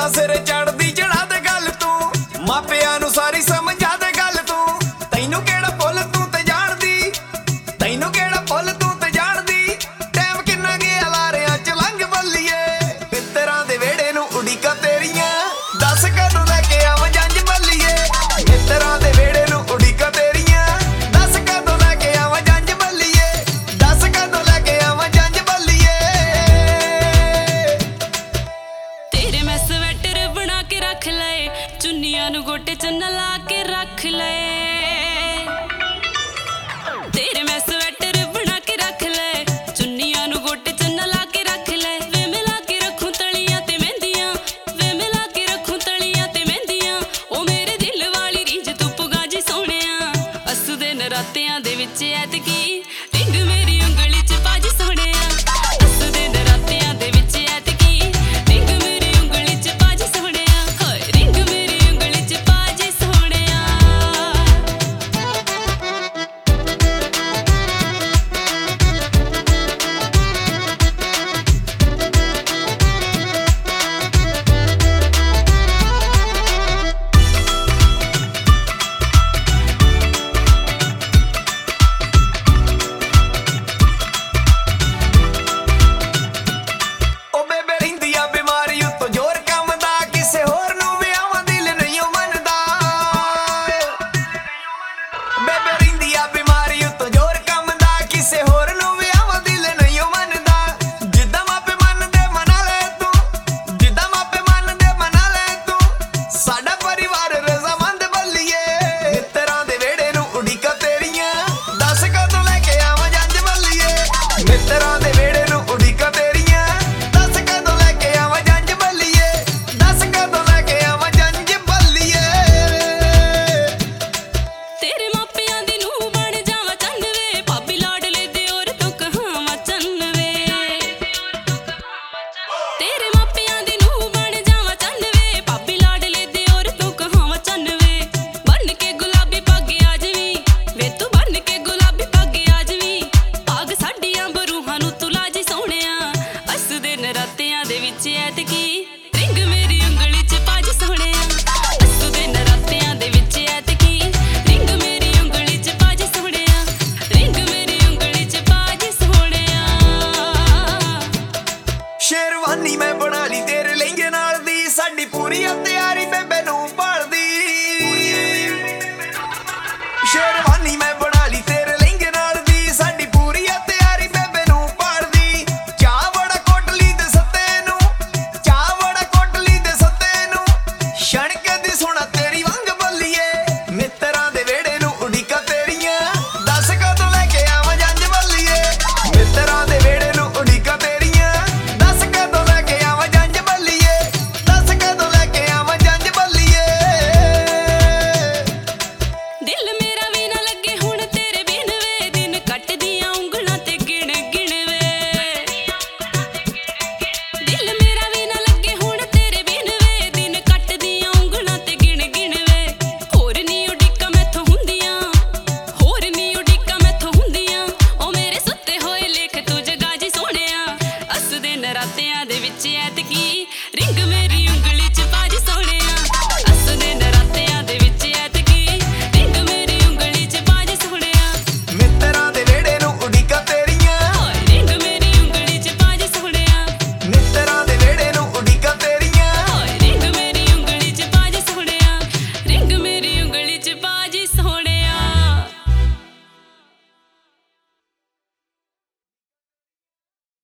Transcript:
ਤਾਂ ਸਿਰ ਚੜਦੀ ਚੜਾ ਦੇ ਗੱਲ ਤੂੰ ਮਾਪਿਆਂ ਨੂੰ ਸਾਰੀ ਸਮਝਾ ਦੇ ਗੱਲ ਤੂੰ ਤੈਨੂੰ ਕਿਹੜਾ ਭੁੱਲ ਤੂੰ ਤੇ ਜਾਣਦੀ ਤੈਨੂੰ ਕਿਹੜਾ ਭੁੱਲ ਤੂੰ ਤੇ ਜਾਣਦੀ ਟਾਈਮ ਕਿੰਨਾ ਗਿਆ ਲਾਰਿਆਂ ਚ ਲੰਘ ਬੱਲੀਏ ਮਿੱਤਰਾਂ ਦੇ ਵਿਹੜੇ ਨੂੰ ਉਡੀਕਾਂ ਤੇਰੀਆਂ ਦੱਸ ਕਦੋਂ ਲੈ ਕੇ ਆਵਾਂ ਜੰਝ ਬੱਲੀਏ ਮਿੱਤਰਾਂ ਦੇ ਵਿਹੜੇ ਨੂੰ ਉਡੀਕਾਂ ਤੇਰੀਆਂ ਦੱਸ ਕਦੋਂ ਲੈ ਕੇ ਆਵਾਂ ਜੰਝ ਬੱਲੀਏ ਦੱਸ ਕਦੋਂ ਲੈ ਕੇ ਆਵਾਂ ਜੰਝ ਬੱਲੀਏ ਤੇਰੇ ਮੈਂ ਸਵੈਟਰ ਬਣਾ ਕੇ ਰੱਖ ਲਏ ਚੁੰਨੀਆਂ ਨੂੰ ਗੋਟੇ ਚ ਨਲਾ ਕੇ ਰੱਖ ਲਏ